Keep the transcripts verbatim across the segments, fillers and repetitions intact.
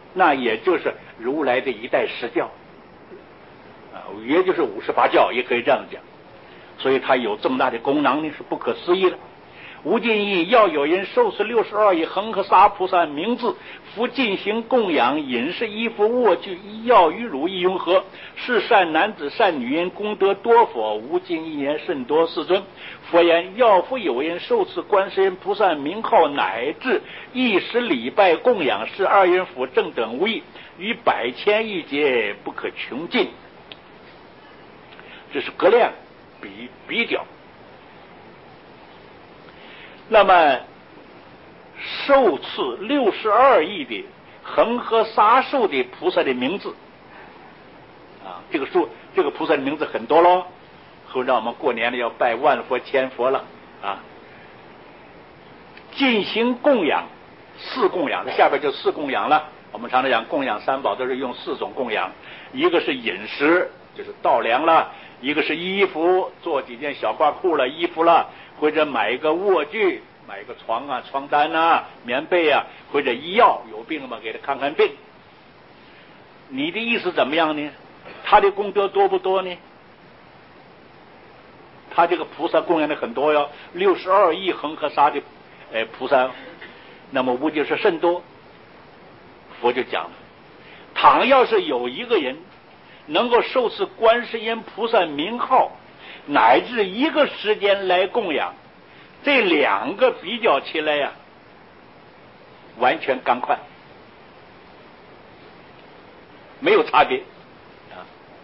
那也就是如来的一代实教啊，也就是五十八教，也可以这样讲。所以它有这么大的功能呢，是不可思议的。无尽意要有人受持六十二亿恒河沙菩萨名字，夫进行供养，饮食衣服卧具医药于汝亦云何？是善男子善女人功德多否？无尽意言甚多。世尊，佛言：要复有人受持观世音菩萨名号，乃至一时礼拜供养，是二人辅正等无异，于百千亿劫不可穷尽。这是格量比比较。那么受持六十二亿的恒河沙数的菩萨的名字啊，这个数这个菩萨的名字很多咯，后让我们过年了要拜万佛千佛了啊，进行供养，四供养，这下边就四供养了。我们常常讲供养三宝都是用四种供养，一个是饮食，就是稻粮了；一个是衣服，做几件小褂裤了，衣服了。或者买一个卧具，买一个床啊、床单啊、棉被啊，或者医药，有病了嘛，给他看看病。你的意思怎么样呢？他的功德多不多呢？他这个菩萨供养的很多哟，六十二亿恒河沙的呃菩萨，那么无就是甚多。佛就讲了，倘要是有一个人能够受持观世音菩萨名号，乃至一个时间来供养，这两个比较起来呀、啊，完全刚快，没有差别啊。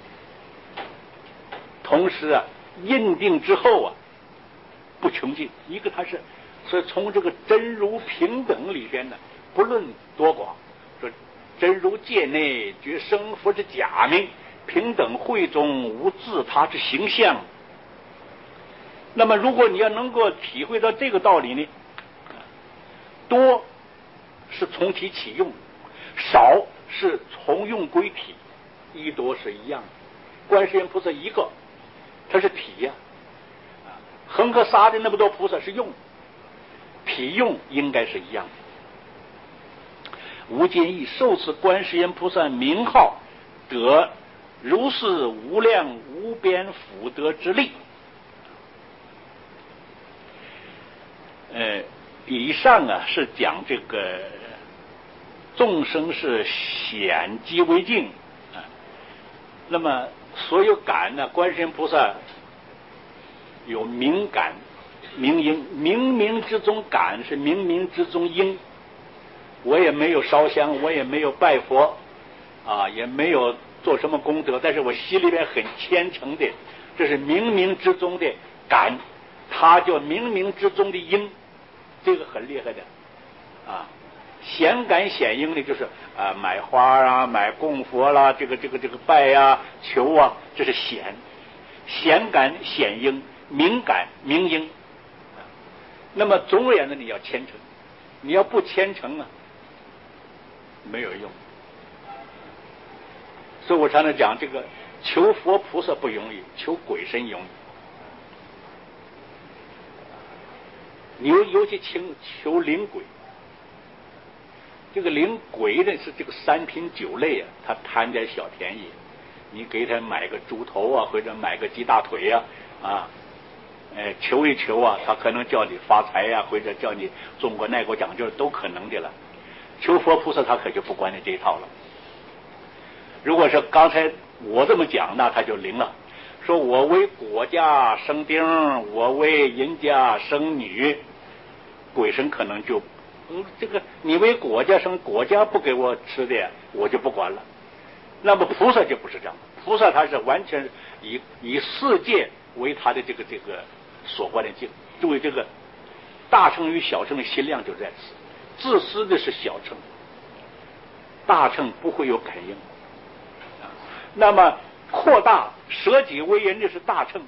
同时啊，印定之后啊，不穷尽。一个它是，所以从这个真如平等里边呢，不论多寡，说真如界内觉生佛之假名，平等会中无自他之形象。那么如果你要能够体会到这个道理呢，多是从体起用，少是从用归体，一多是一样的。观世音菩萨一个，它是体呀、啊，恒河沙的那么多菩萨是用，体用应该是一样的。无尽意受持观世音菩萨名号，得如是无量无边福德之力。呃，以上啊是讲这个众生是显机为境啊，那么所有感呢，观世音菩萨有明感、明因，冥冥之中感是冥冥之中因。我也没有烧香，我也没有拜佛啊，也没有做什么功德，但是我心里边很虔诚的，这是冥冥之中的感，它叫冥冥之中的因。这个很厉害的啊，显感显应的，就是啊买花啊、买供佛啦，这个这个这个拜啊、求啊，这是显显感显应，明感明应。那么总而言之，你要虔诚，你要不虔诚啊，没有用。所以我常常讲，这个求佛菩萨不容易，求鬼神容易。你尤其求求灵鬼，这个灵鬼呢是这个三品九类啊，他贪点小便宜，你给他买个猪头啊，或者买个鸡大腿啊，啊，哎，求一求啊，他可能叫你发财呀、啊，或者叫你中国那国奖就是都可能的了。求佛菩萨他可就不管你这一套了。如果是刚才我这么讲，那他就灵了。说我为国家生丁，我为人家生女，鬼神可能就，嗯，这个你为国家生，国家不给我吃的，我就不管了。那么菩萨就不是这样，菩萨他是完全以以世界为他的这个这个所观的境。注意这个大乘与小乘的心量就在此，自私的是小乘，大乘不会有感应。那么扩大舍己为人的是大乘，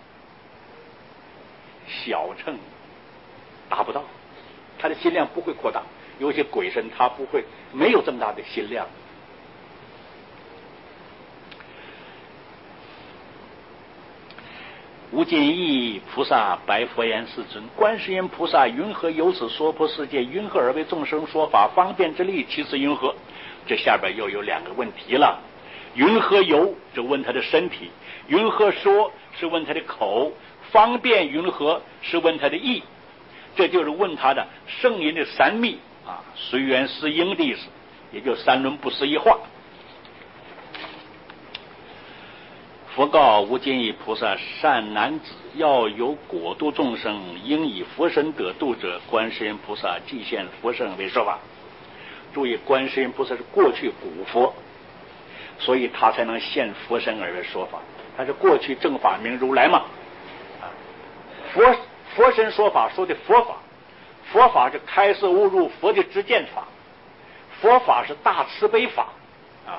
小乘达不到，他的心量不会扩大。有些鬼神他不会，没有这么大的心量。无尽意菩萨白佛言：世尊，观世音菩萨云何由此娑婆世界，云何而为众生说法方便之力？其次云何？ 这下边又有两个问题了。云何游是问他的身体，云何说是问他的口，方便云何是问他的意，这就是问他的圣人的三密啊，随缘思应的意思，也就三轮不思议化。佛告无尽意菩萨：善男子，要有果度众生，应以佛身得度者，观世音菩萨即现佛身为说法。注意，观世音菩萨是过去古佛，所以他才能现佛身而为说法。他是过去正法明如来嘛。佛佛身说法说的佛法，佛法是开示悟入佛的知见法，佛法是大慈悲法啊。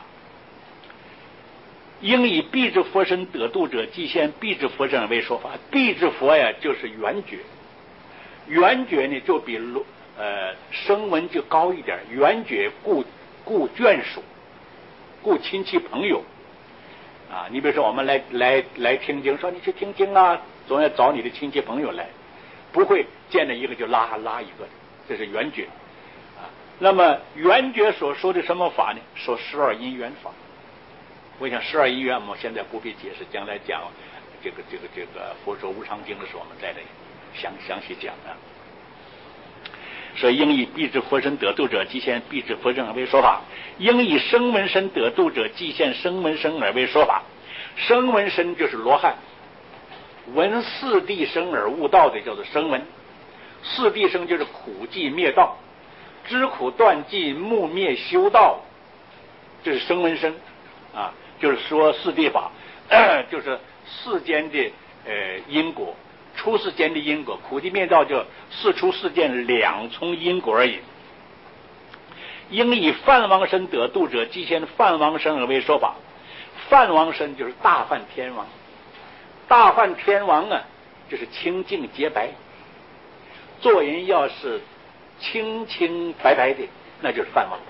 应以必知佛身得度者，即现必知佛身而为说法。必知佛呀，就是圆觉，圆觉呢就比呃声闻就高一点，圆觉顾顾眷属，顾亲戚朋友啊。你比如说我们来来来听经，说你去听经啊，总要找你的亲戚朋友来，不会见了一个就拉拉一个的，这是圆觉啊。那么圆觉所说的什么法呢？说十二因缘法。我想十二因缘我们现在不必解释，将来讲这个这个这个佛说无常经的时候，我们再来详详细讲啊。所以应以必知佛身得度者，即现必知佛身而为说法；应以声闻身得度者，即现声闻身而为说法。声闻身就是罗汉，闻四谛声而悟道的叫做声闻。四谛声就是苦寂灭道，知苦断寂目灭修道，这是声闻身啊，就是说四谛法，呃、就是世间的呃因果。出世间的因果，苦寂灭道就四出世间两重因果而已。应以梵王身得度者，即现梵王身而为说法。梵王身就是大梵天王，大梵天王啊，就是清净洁白。做人要是清清白白的，那就是梵王，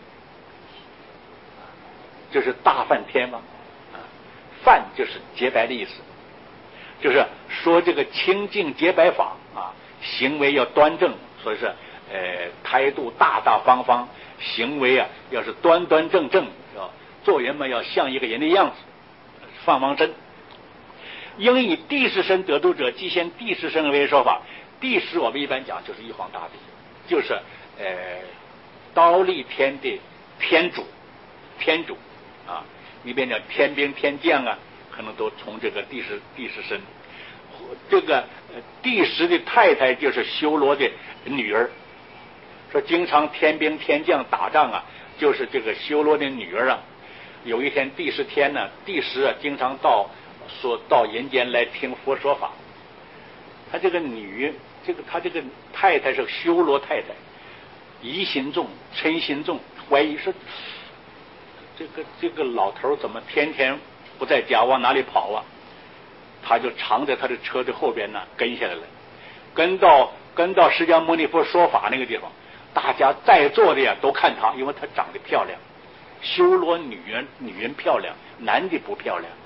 就是大梵天王啊。梵就是洁白的意思。就是说这个清净洁白法啊，行为要端正，所以是呃态度大大方方，行为啊要是端端正正，要做人嘛要像一个人的样子。梵王身。应以地势身得度者，即现地势身而为说法。地势我们一般讲就是玉皇大帝，就是呃忉利天的天主，天主啊，一边讲天兵天将啊，可能都从这个地势地势身。这个地势的太太就是修罗的女儿，说经常天兵天将打仗啊，就是这个修罗的女儿啊。有一天地势天呢，地势啊经常到说到人间来听佛说法。他这个女，这个他这个太太是修罗太太，疑心重，嗔心重，怀疑说这个这个老头怎么天天不在家，往哪里跑啊？他就藏在他的车的后边呢，跟下来了，跟到跟到释迦牟尼佛说法那个地方，大家在座的呀都看他，因为他长得漂亮，修罗女人女人漂亮，男的不漂亮。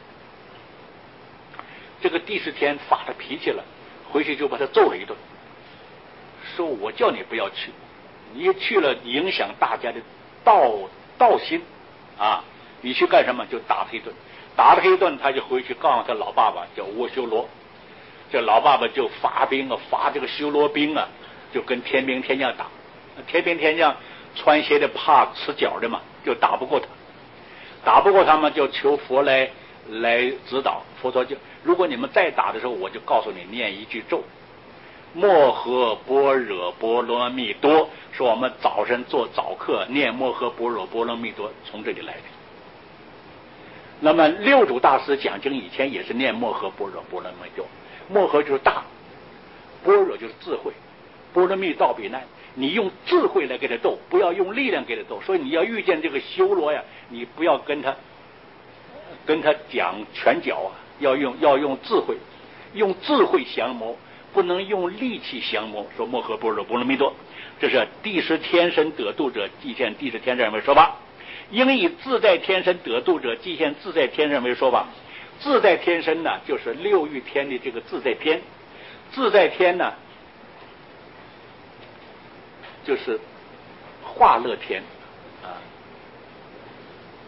这个地势天发了脾气了，回去就把他揍了一顿，说我叫你不要去，你去了影响大家的道道心啊，你去干什么？就打他一顿。打了他一顿，他就回去告诉他老爸爸叫阿修罗，这老爸爸就发兵啊，发这个修罗兵啊，就跟天兵天将打。天兵天将穿鞋的怕吃脚的嘛，就打不过他，打不过他们就求佛来来指导。佛说就如果你们再打的时候，我就告诉你念一句咒：摩诃般若波罗蜜多。说我们早晨做早课念摩诃般若波罗蜜多，从这里来的。那么六祖大师讲经以前也是念摩诃般若波罗蜜多，摩诃就是大，般若就是智慧，波罗蜜道比难，你用智慧来给他斗，不要用力量给他斗。所以你要遇见这个修罗呀，你不要跟他跟他讲拳脚啊，要用要用智慧，用智慧降魔，不能用力气降魔。说摩诃般若波罗蜜多，这是地势天身得度者，即现地势天身为说法。应以自在天身得度者，即现自在天身为说法。自在天身呢，就是六欲天的这个自在天。自在天呢，就是化乐天啊。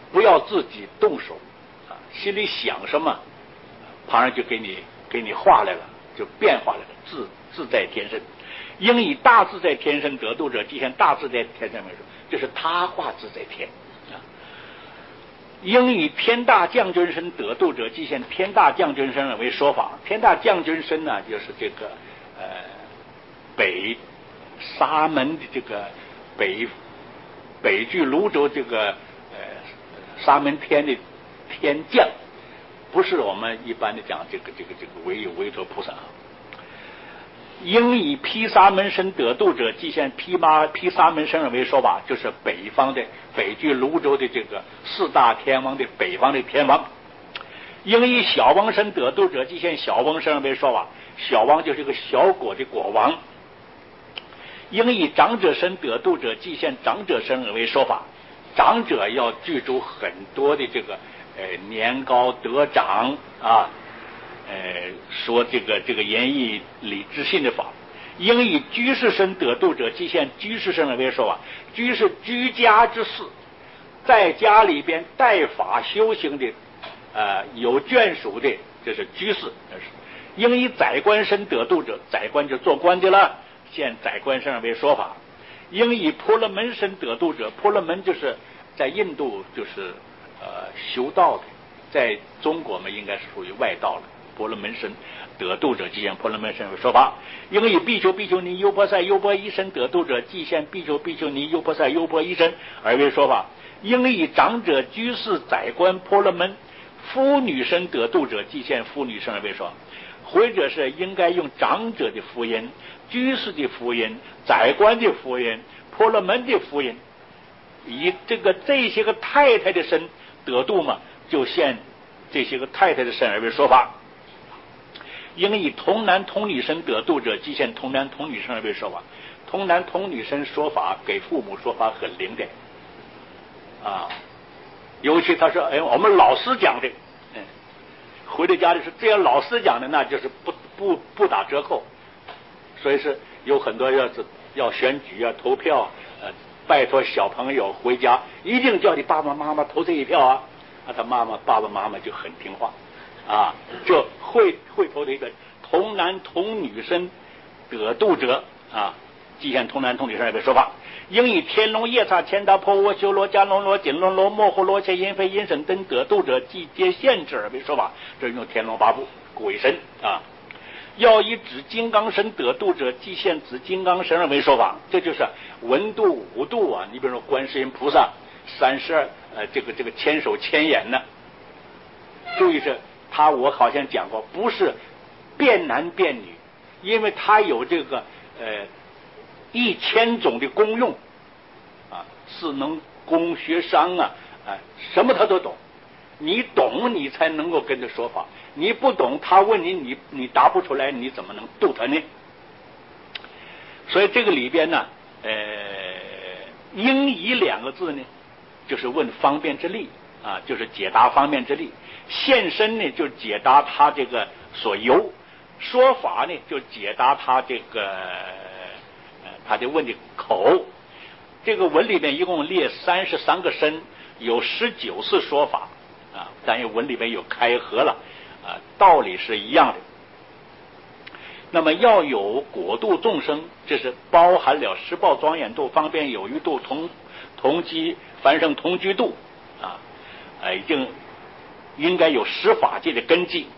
不要自己动手啊，心里想什么，旁人就给你给你画来了，就变化来了，自自在天身。应以大自在天身得度者，即现大自在天身为说，就是他化自在天啊。应以天大将军身得度者，即现天大将军身为说法。天大将军身呢，就是这个呃北沙门的这个北北距泸州这个呃沙门天的天将，不是我们一般的讲这个这个这个唯有维陀菩萨。应以毗沙门身得度者，即现毗妈毗沙门身为说法，就是北方的北距泸州的这个四大天王的北方的天王。应以小王身得度者，即现小王身为说法，小王就是个小国的国王。应以长者身得度者，即现长者身为说法，长者要具足很多的这个呃年高德长啊。呃，说这个这个言义理智信的法。应以居士身得度者，即现居士身为说法。居是居家之事，在家里边带法修行的，呃，有眷属的，这是居士。应以宰官身得度者，宰官就做官的了，现宰官身为说法。应以婆罗门身得度者，婆罗门就是在印度就是呃修道的，在中国嘛应该是属于外道了。婆罗门身得度者，即现婆罗门身为说法。应以比丘、比丘尼、优婆塞、优婆夷身得度者，即现比丘、比丘尼、优婆塞、优婆夷身而为说法。应以长者、居士、宰官、婆罗门、妇女身得度者，即现妇女身而为说法。或者是应该用长者的福音、居士的福音、宰官的福音、婆罗门的福音，以这个这些个太太的身得度嘛，就现这些个太太的身而为说法。应以童男童女身得度者，即现童男童女身而为说法。童男童女身说法给父母说法很灵的啊，尤其他说哎我们老师讲的，嗯，回到家里是这样老师讲的，那就是不不不打折扣。所以是有很多要是要选举要投票，呃，拜托小朋友回家一定叫你爸爸妈妈投这一票啊，啊他妈妈爸爸妈妈就很听话。啊，就会会投的一个童男童女身得度者啊，即现童男童女身的说法。应以天龙夜叉天达婆诃修罗迦龙罗紧龙罗摩诃罗伽音非音声等得度者，即皆现之而为说法。这用天龙八部鬼神啊。要以指金刚身得度者，即现指金刚身而为说法。这就是文度五度啊，你比如说观世音菩萨三十二呃这个这个千手千眼呢，注意是。他我好像讲过，不是变男变女，因为他有这个呃一千种的功用啊，是能工学商啊，啊什么他都懂。你懂，你才能够跟他说法；你不懂，他问你，你你答不出来，你怎么能度他呢？所以这个里边呢，呃，应以两个字呢，就是问方便之力啊，就是解答方便之力。现身呢，就解答他这个所由；说法呢，就解答他这个呃他的问的口。这个文里面一共列三十三个身，有十九次说法啊，但是文里面有开合了啊，道理是一样的。那么要有果度众生，这是包含了十报庄严度、方便有余度、同同居凡圣同居度啊，啊已经。应该有十法界的根基。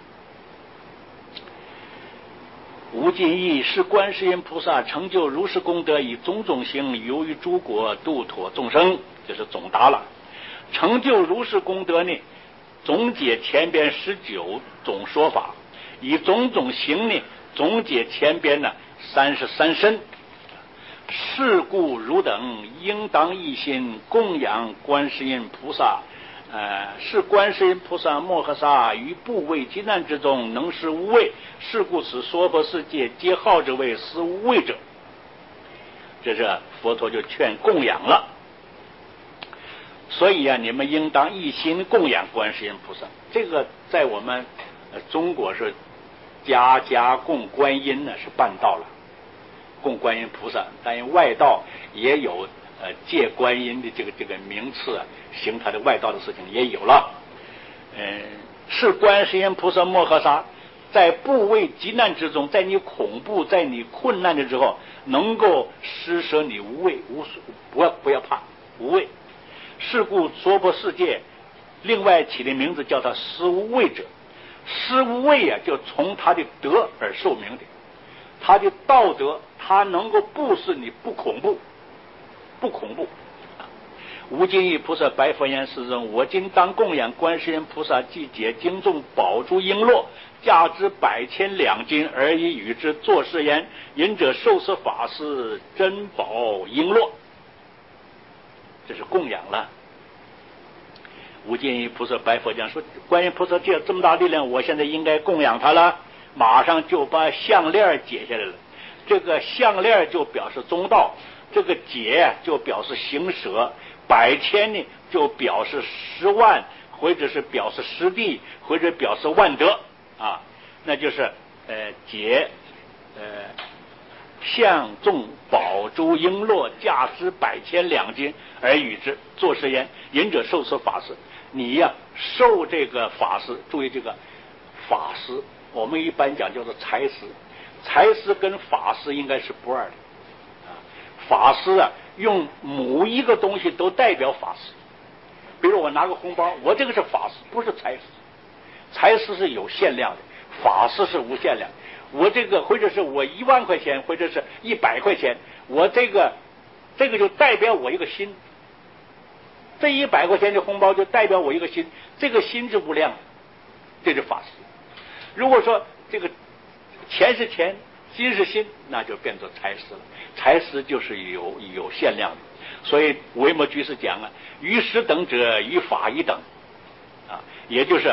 无尽意是观世音菩萨成就如是功德，以种种行由于诸国度脱众生，就是总答了。成就如是功德呢，总解前边十九种说法，以种种行呢，总解前边呢三十三身。是故汝等应当一心供养观世音菩萨。呃，是观世音菩萨摩诃萨于怖畏极难之中能施无畏，是故此娑婆世界皆号之为施无畏者。这是佛陀就劝供养了。所以啊，你们应当一心供养观世音菩萨。这个在我们、呃、中国是家家供观音呢，是办到了，供观音菩萨。但外道也有呃借观音的这个这个名次啊，行他的外道的事情也有了。嗯、呃，是观世音菩萨摩诃萨在怖畏急难之中，在你恐怖在你困难的时候，能够施舍你无畏无所，不要不要怕无畏。是故娑婆世界另外起的名字叫他施无畏者。施无畏啊，就从他的德而受名的，他的道德，他能够布施你不恐怖，不恐怖。无尽意菩萨白佛言：世尊，我今当供养观世音菩萨，即解经中宝珠璎珞，价值百千两金，而以与之作是言：隐者受持法师珍宝璎珞。这是供养了。无尽意菩萨白佛讲说，观音菩萨借这么大力量，我现在应该供养他了。马上就把项链解下来了。这个项链就表示中道，这个解就表示行舍，百千呢就表示十万，或者是表示十地，或者表示万德啊，那就是呃解呃相中宝珠璎珞，价值百千两金，而与之作是言：隐者受持法师。你呀、啊、受这个法师，注意这个法师，我们一般讲叫做财师，财师跟法师应该是不二的啊。法师啊，用某一个东西都代表法师。比如我拿个红包，我这个是法师，不是财师。财师是有限量的，法师是无限量。我这个或者是我一万块钱，或者是一百块钱，我这个这个就代表我一个心。这一百块钱的红包就代表我一个心，这个心是无量的，这是法师。如果说这个钱是钱，心是心，那就变作财师了。财师就是有有限量的，所以维摩居士讲啊，于实等者与法一等啊，也就是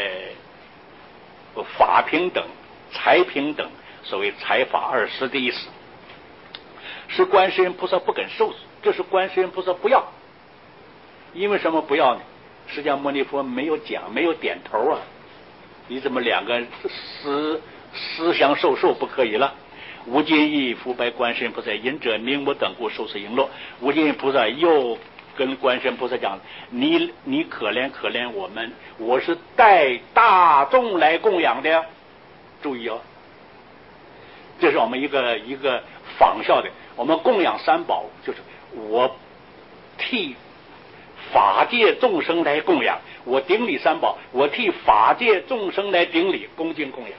呃法平等，财平等，所谓财法二师的意思。是观世音菩萨不肯受，这是观世音菩萨不要。因为什么不要呢？释迦牟尼佛没有讲，没有点头啊！你怎么两个思思相授受不可以了？无尽意复白观世音菩萨：隐者名我等故受持璎珞。无尽意菩萨又跟观世音菩萨讲：你你可怜可怜我们，我是带大众来供养的。注意哦，这是我们一个一个仿效的。我们供养三宝，就是我替法界众生来供养，我顶礼三宝，我替法界众生来顶礼恭敬供养。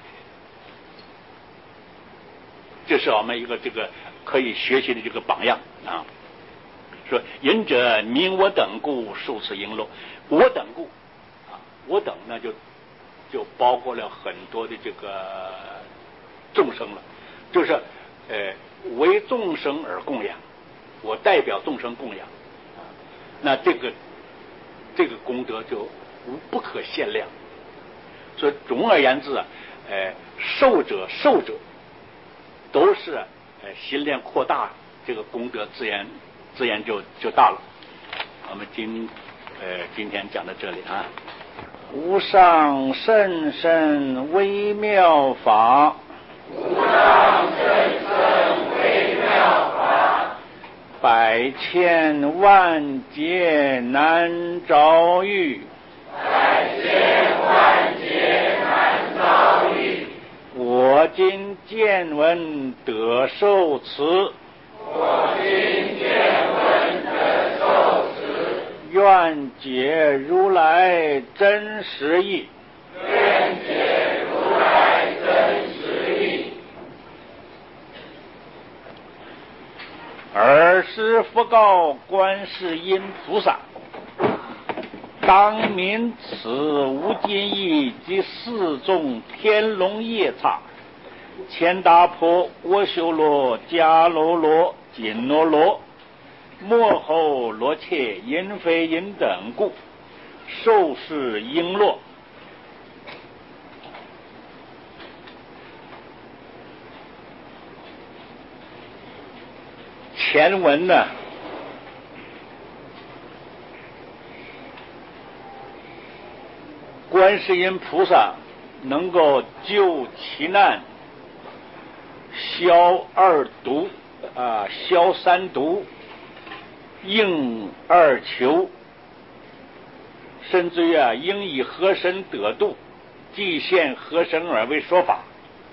这是我们一个这个可以学习的这个榜样啊。说隐者名我等故受持璎珞，我等故啊，我等呢就就包括了很多的这个众生了，就是呃为众生而供养，我代表众生供养。那这个这个功德就无不可限量。所以总而言之啊，呃，受者受者都是呃心量扩大，这个功德自然自然就就大了。我们今呃今天讲到这里啊。无上甚深微妙法， 无上甚深微妙法， 百千万劫难遭遇， 百千万劫难遭遇。 我今见闻得受持， 我今见闻得受持， 愿解如来真实义， 愿解如来真实义。 尔时复告观世音菩萨：当明此无尽意及四众天龙夜叉、千达婆、阿修罗、迦楼罗、紧罗罗、摩吼罗切、银非银等故，受是璎珞。前文呢，观世音菩萨能够救其难，消二毒啊，消三毒， 应二求，甚至于啊，应以和身得度，即现和身而为说法。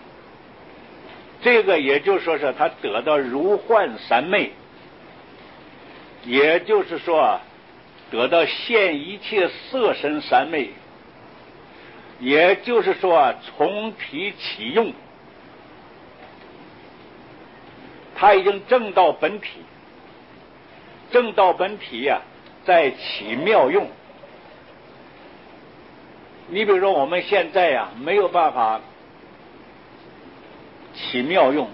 这个也就是说是他得到如幻三昧，也就是说得到现一切色身三昧，也就是说从体起用，他已经证到本体，证到本体呀、啊，再起妙用。你比如说我们现在呀、啊，没有办法起妙用，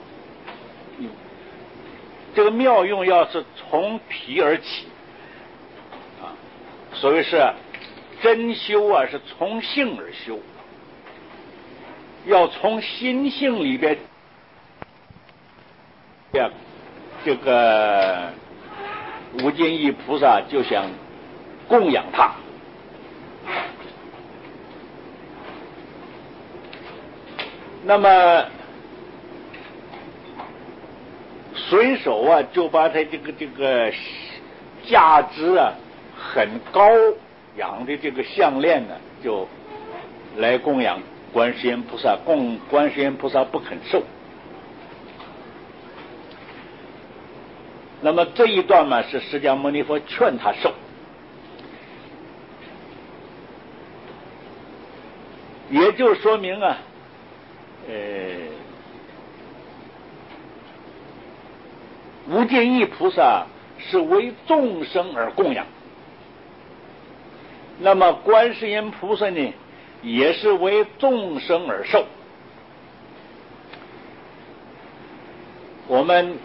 这个妙用要是从体而起啊，所谓是真修啊，是从性而修，要从心性里边，这个无尽意菩萨就想供养他。那么随手啊，就把他这个这个价值啊很高养的这个项链呢，就来供养观世音菩萨，供观世音菩萨不肯受。那么这一段嘛，是释迦牟尼佛劝他受，也就说明啊，呃，无尽意菩萨是为众生而供养，那么观世音菩萨呢，也是为众生而受。我们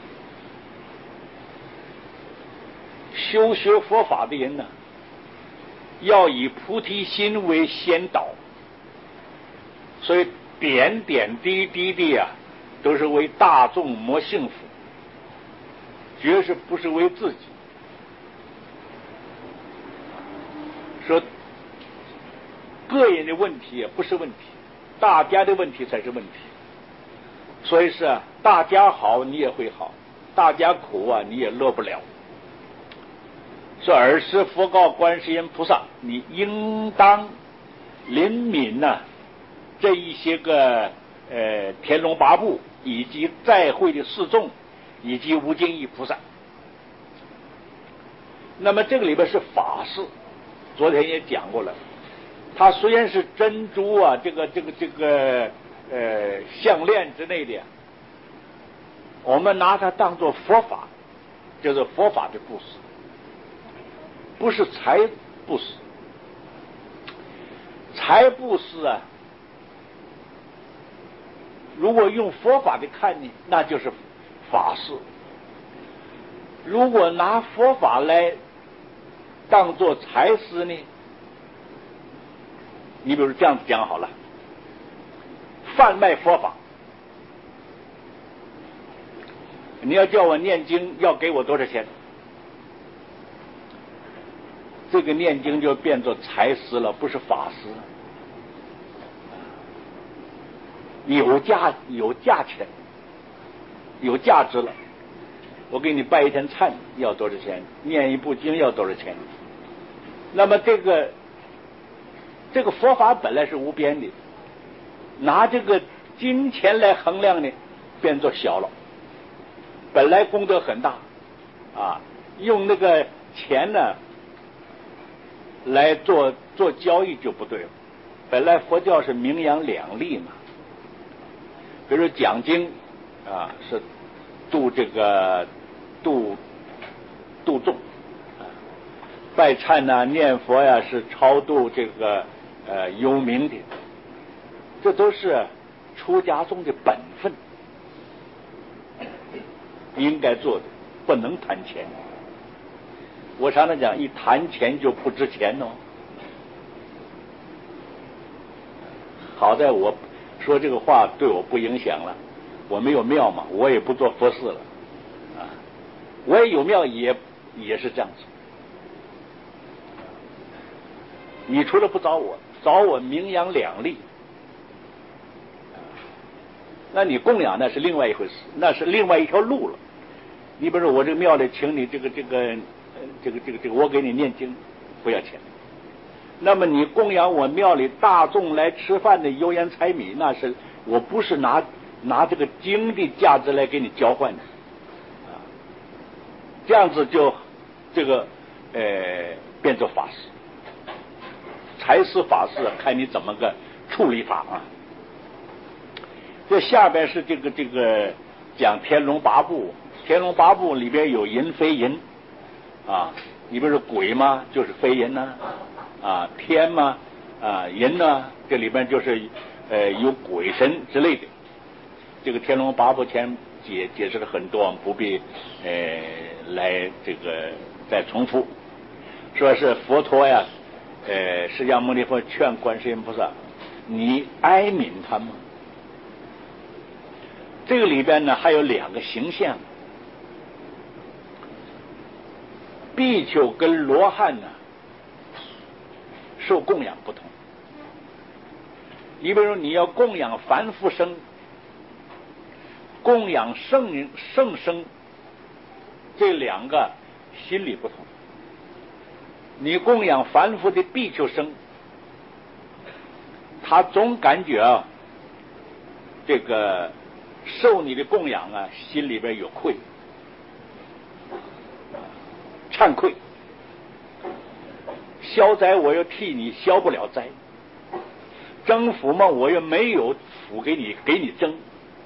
修学佛法的人呢，要以菩提心为先导，所以点点滴滴的呀、啊，都是为大众谋幸福，绝是不是为自己。说个人的问题也不是问题，大家的问题才是问题。所以是啊，大家好你也会好，大家苦啊你也乐不了。说尔时佛告观世音菩萨，你应当怜悯呐、啊、这一些个呃天龙八部以及在会的四众以及无尽意菩萨。那么这个里边是法事，昨天也讲过了，它虽然是珍珠啊，这个这个这个呃项链之类的，我们拿它当作佛法，就是佛法的布施，不是财布施。财布施啊，如果用佛法的看呢，那就是法事；如果拿佛法来当作财施呢，你比如这样子讲好了，贩卖佛法，你要叫我念经，要给我多少钱？这个念经就变作财施了，不是法施。有价有价钱，有价值了。我给你拜一天忏要多少钱？念一部经要多少钱？那么这个这个佛法本来是无边的，拿这个金钱来衡量呢，变作小了。本来功德很大啊，用那个钱呢来做做交易就不对了。本来佛教是名扬两利嘛，比如讲经啊是度这个度度众，啊、拜忏呐、啊、念佛呀、啊、是超度这个呃幽冥的，这都是出家中的本分，应该做的，不能谈钱。我常常讲，一谈钱就不值钱哦。好在我说这个话对我不影响了，我没有庙嘛，我也不做佛事了，啊，我也有庙，也也是这样子。你除了不找我，找我名扬两利，那你供养那是另外一回事，那是另外一条路了。你比如说我这个庙里请你这个这个这个这个这个我给你念经，不要钱。那么你供养我庙里大众来吃饭的油盐柴米，那是我不是拿拿这个经的价值来给你交换的啊，这样子就这个呃变作法事，财施法事看你怎么个处理法啊。这下边是这个这个讲天龙八部，天龙八部里边有银非银啊，你不是鬼吗？就是非银呐。啊，天嘛，啊，人呢，这里边就是呃有鬼神之类的。这个天龙八部前解解释了很多，我们不必呃来这个再重复。说是佛陀呀，呃，释迦牟尼佛劝观世音菩萨，你哀悯他们。这个里边呢还有两个形象，比丘跟罗汉呢。受供养不同，你比如说你要供养凡夫生，供养圣人圣生，这两个心理不同。你供养凡夫的比丘生，他总感觉啊，这个受你的供养啊，心里边有愧，忏愧。消灾我又替你消不了灾，征福嘛我又没有福给你给你征。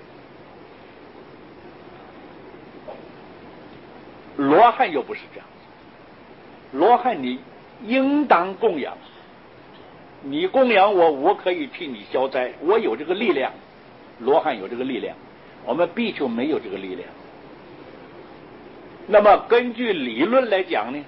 罗汉又不是这样子，罗汉你应当供养，你供养我，我可以替你消灾，我有这个力量。罗汉有这个力量，我们比丘没有这个力量。那么根据理论来讲呢，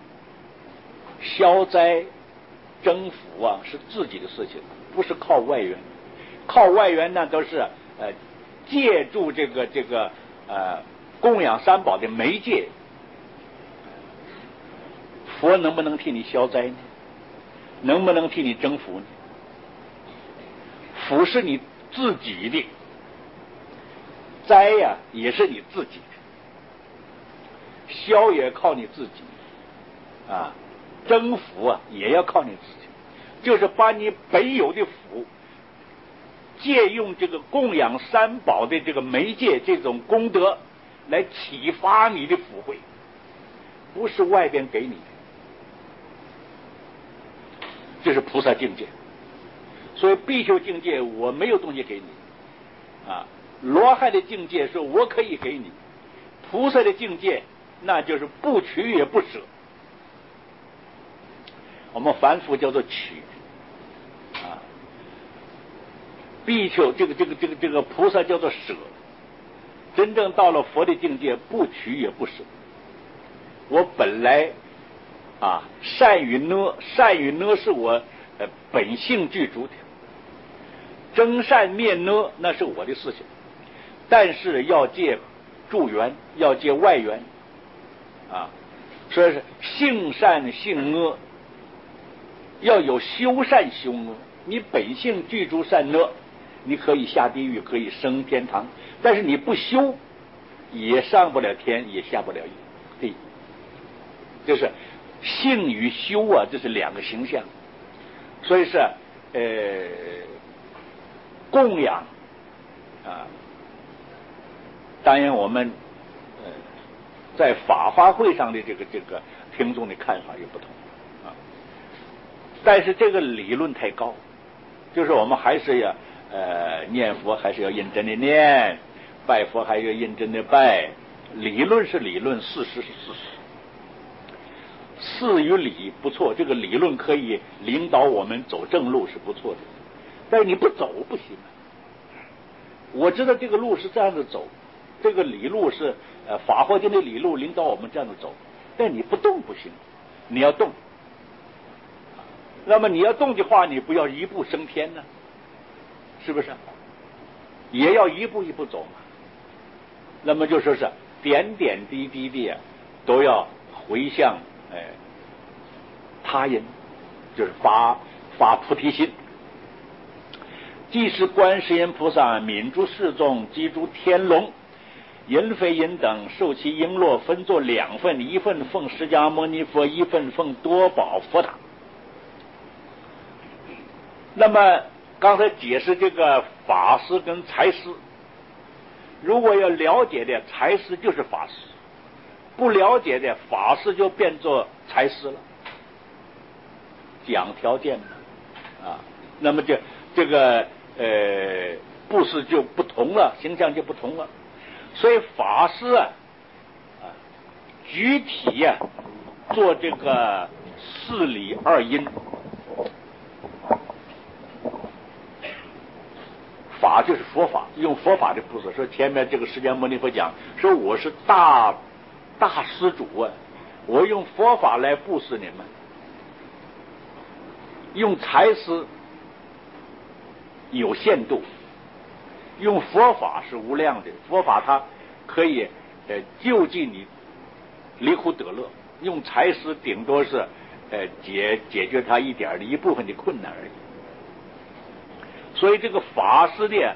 消灾征福啊是自己的事情，不是靠外援。靠外援呢都是呃借助这个这个呃供养三宝的媒介。佛能不能替你消灾呢？能不能替你征福呢？福是你自己的，灾呀、啊、也是你自己的，消也靠你自己啊。征福啊，也要靠你自己，就是把你本有的福，借用这个供养三宝的这个媒介，这种功德来启发你的福慧，不是外边给你的，这是菩萨境界。所以比丘境界我没有东西给你啊，罗汉的境界是我可以给你，菩萨的境界那就是不取也不舍。我们凡夫叫做取啊，比丘这个这个这个这个菩萨叫做舍，真正到了佛的境界，不取也不舍。我本来啊善与呢，善与呢是我呃本性具足的，争善灭呢那是我的事情，但是要借助缘，要借外缘啊，所以是性善性恶。要有修善修恶，你本性具足善恶，你可以下地狱，可以升天堂，但是你不修，也上不了天，也下不了地。就是性与修啊，这是两个形象。所以是呃供养啊，当然我们呃在法华会上的这个这个听众的看法也不同。但是这个理论太高，就是我们还是要呃念佛还是要认真的念，拜佛还要认真的拜。理论是理论，事实是事实，事与理不错，这个理论可以领导我们走正路是不错的，但是你不走不行啊。我知道这个路是这样子走，这个理路是呃法华经的理路领导我们这样子走，但你不动不行，你要动。那么你要动的话，你不要一步升天呢，是不是？也要一步一步走嘛。那么就说是点点滴滴的都要回向哎他人，就是发发菩提心。即是观世音菩萨泯诸世众，积诸天龙， 银非银等受其璎珞，分作两份，一份奉释迦牟尼佛，一份奉多宝佛塔。那么刚才解释这个法师跟财师，如果要了解的财师就是法师，不了解的法师就变作财师了，讲条件啊，那么这这个呃布施就不同了，形象就不同了。所以法师啊，啊，具体呀、啊、做这个四理二因，法就是佛法，用佛法的布施。说前面这个释迦牟尼佛讲说我是大大施主啊，我用佛法来布施你们。用财施有限度，用佛法是无量的，佛法它可以呃救济你离苦得乐，用财施顶多是呃解解决它一点的一部分的困难而已。所以这个法师的